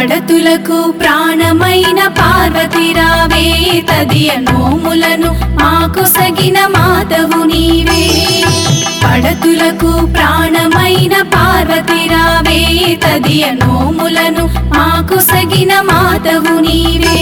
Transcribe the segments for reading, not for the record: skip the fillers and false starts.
పడతులకు ప్రాణమైన పార్వతి రావే తదియ నోములను మాకు సగిన మాతవు నీవే పడతులకు ప్రాణమైన పార్వతి రావే తదియ నోములను మాకు సగిన మాతవు నీవే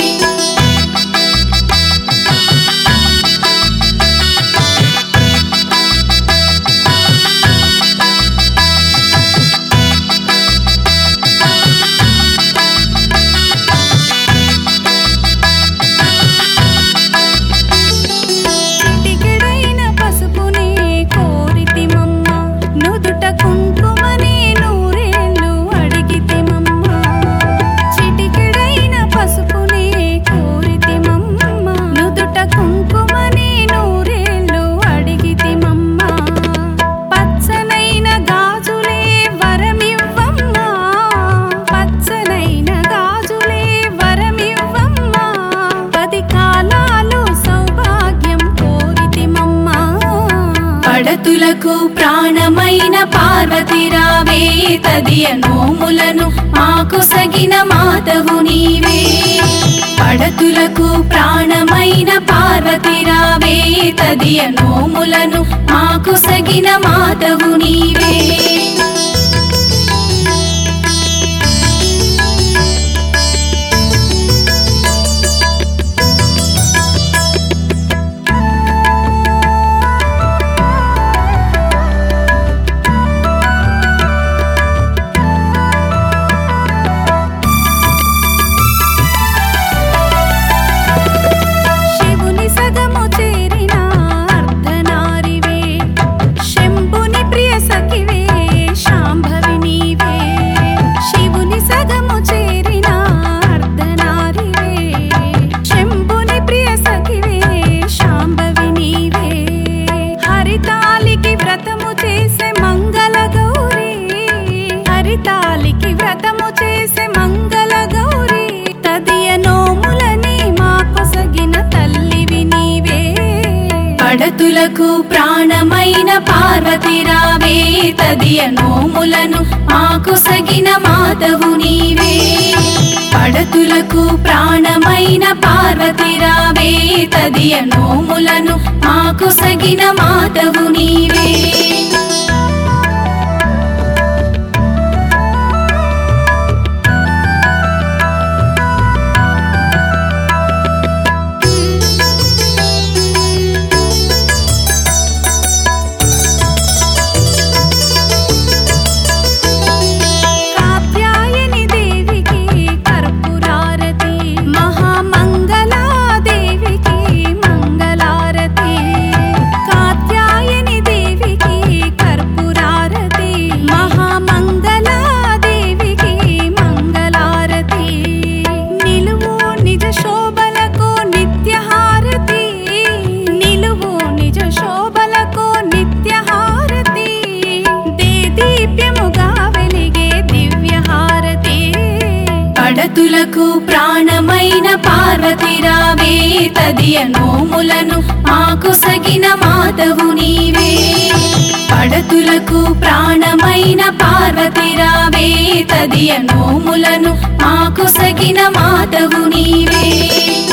పడతులకు ప్రాణమైన పార్వతి రావే తదియ నోములను మాకు సగిన మాతవు నీవే పడతులకు ప్రాణమైన పార్వతి రావే తదియ నోములను మాకు సగిన మాతవు నీవే హరితాలికి వ్రతము చేసే మంగళ గౌరీ తదియ నోములని మాకు సగిన తల్లివి నీవే పడతులకు ప్రాణమైన పార్వతి రావే తదియ నోములను మాకు సగిన మాతవు నీవే పడతులకు ప్రాణమైన పార్వతి రావే తదియ నోములను మాకు సగిన మాతవు నీవే పడతులకు ప్రాణమైన పార్వతి రావే తదియ నోములను మాకు సగిన మాతవు నీవే పడతులకు ప్రాణమైన పార్వతి రావే తదియ నోములను మాకు సగిన మాతవు నీవే